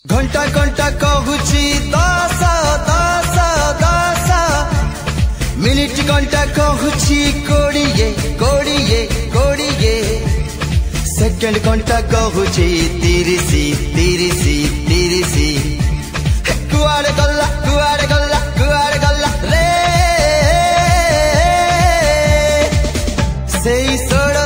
घंटा घंटा कहूची 10 10 10 मिनिट घंटा कहूची 20 20 20 सेकेंड घंटा कहूची 30 30 30 कुआड़े गल्ला कुआड़े गल्ला कुआड़े गल्ला रे सेई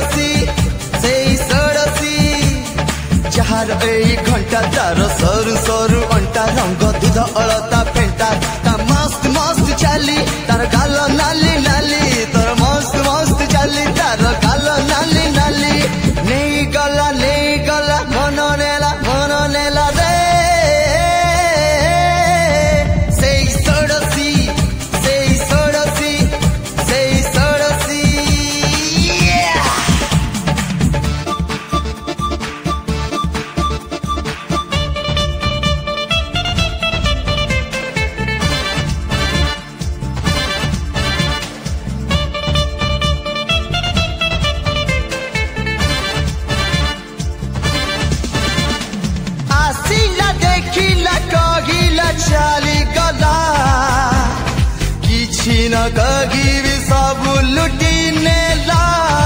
सड़सी जहार एई घंटा तार सरू सरू अंटा रंग दूध अलता फेंटा ता मस्त मस्त चाली तार गाल नाली नाली तार मस्त मस्त चाली तार गाल नाली नाली नहीं गला मन नेला रे सेई सड़सी चाली गला किछि न कही सब लुटी नेला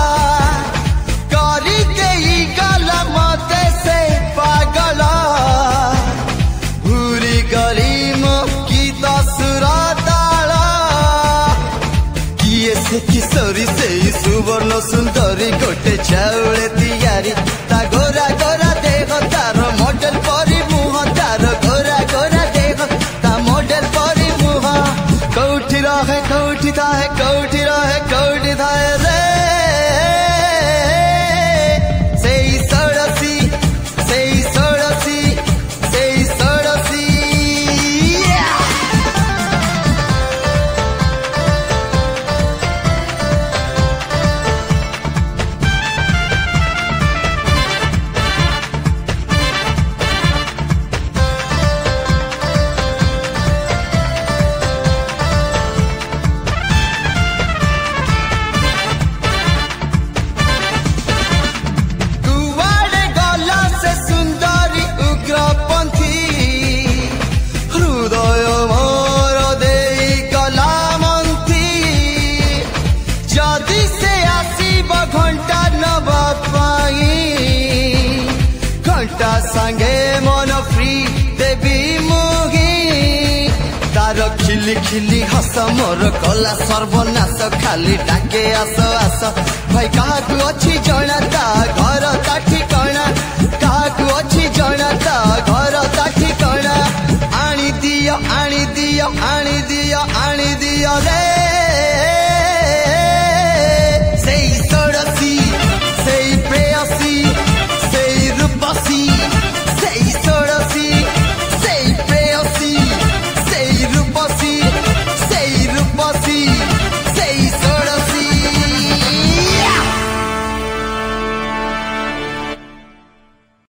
करी देई गला मते से पागला भूरी गली मो की दसुरा ताला किए से किशोरी से सुवर्ण सुंदरी गोटे चाउले तियारी ता गोरा गोरा देह तार मॉडल परी मुह तार गोरा गोरा मॉडल परी मुह कौठी रहे कौठी थाहे रे सेई सड़सी संगे मन फ्री देवी मुही तार खिली खिली हस मोर कला सर्वनाश खाली डाके आस आस भाई क्या अच्छी जना ता घर